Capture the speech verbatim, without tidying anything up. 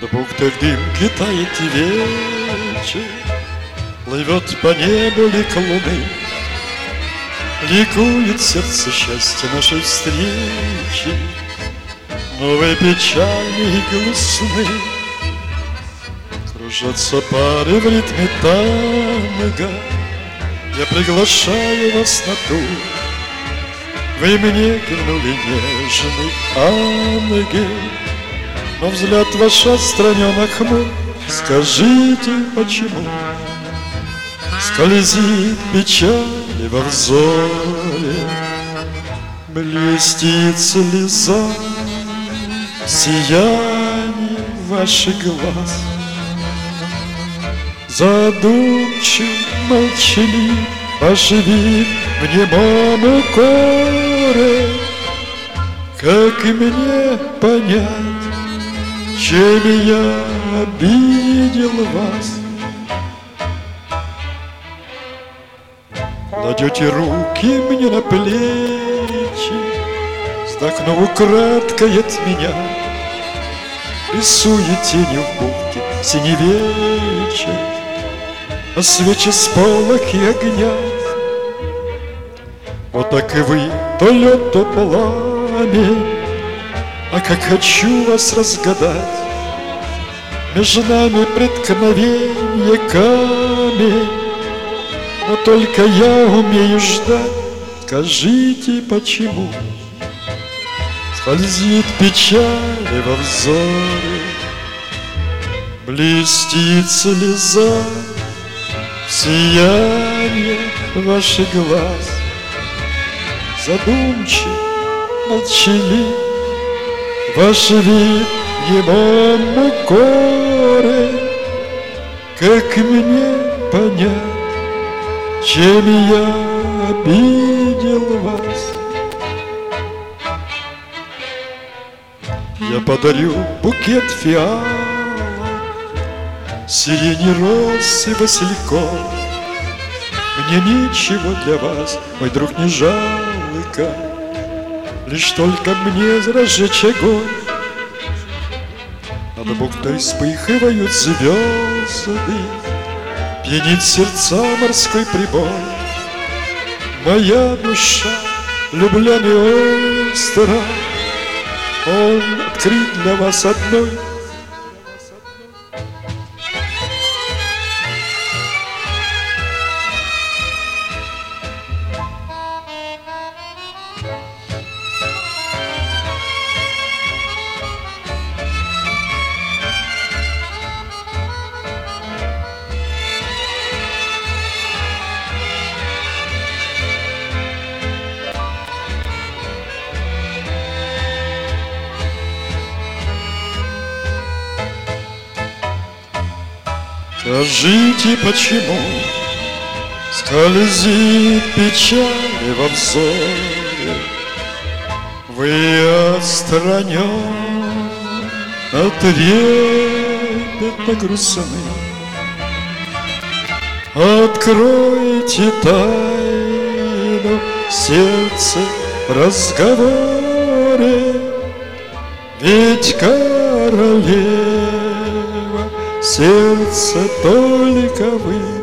Над бухтой в дымке тает вечер, плывет по небу лик луны, ликует сердце счастья нашей встречи, новые печали и грустны. Кружатся пары в ритме танго, я приглашаю вас на тур. Вы мне кинули нежный ангел, но взгляд ваш отстранен и хмур. Скажите, почему скользит печаль во взоре, блестит слеза, сияние ваших глаз. Задумчив, молчалив ваш вид в немом укоре. Как мне понять, чем я обидел вас? Кладете руки мне на плечи, вздохнув украдкой от меня, рисуя тени в бухте синий вечер, а свечи сполохи огня. Вот так и вы, то лед, то пламень, а как хочу вас разгадать. Между нами преткновенье камень, но только я умею ждать. Скажите, почему скользит печаль во взоре, блестит слеза, сияние ваших глаз. Задумчив, молчалив ваш вид в немом укоре. Как мне понять, чем я обидел вас? Я подарю букет фиалок, сирени, роз и васильков. Мне ничего для вас, мой друг, не жалко, лишь только мне разжечь огонь. Над бухтой вспыхивают звезды, пьянит сердца морской прибой. Моя душа, влюбленный остров, он открыт для вас одной. Скажите, почему скользит печаль во взоре? Вы отстранен, трепетно грустны. Откройте тайну сердце в разговоре, ведь королева сердце только вы.